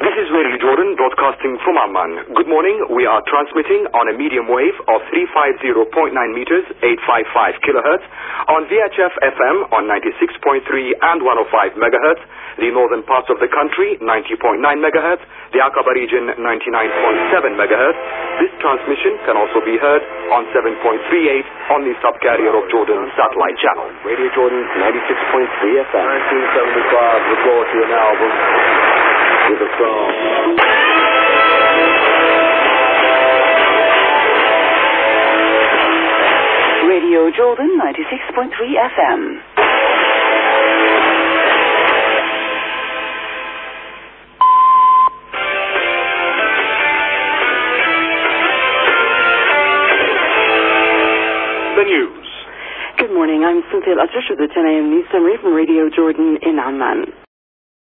This is Radio Jordan broadcasting from Amman. Good morning. We are transmitting on a medium wave of 350.9 meters, 855 kilohertz, on VHF FM on 96.3 and 105 megahertz, the northern parts of the country 90.9 megahertz, the Aqaba region 99.7 megahertz. This transmission can also be heard on 7.38 on the subcarrier of Jordan satellite channel. Radio Jordan 96.3 FM. 1975 recorded an album with a song. Radio Jordan 96.3 FM. The news. Good morning, I'm Cynthia Latrish with the 10 a.m. news summary from Radio Jordan in Amman.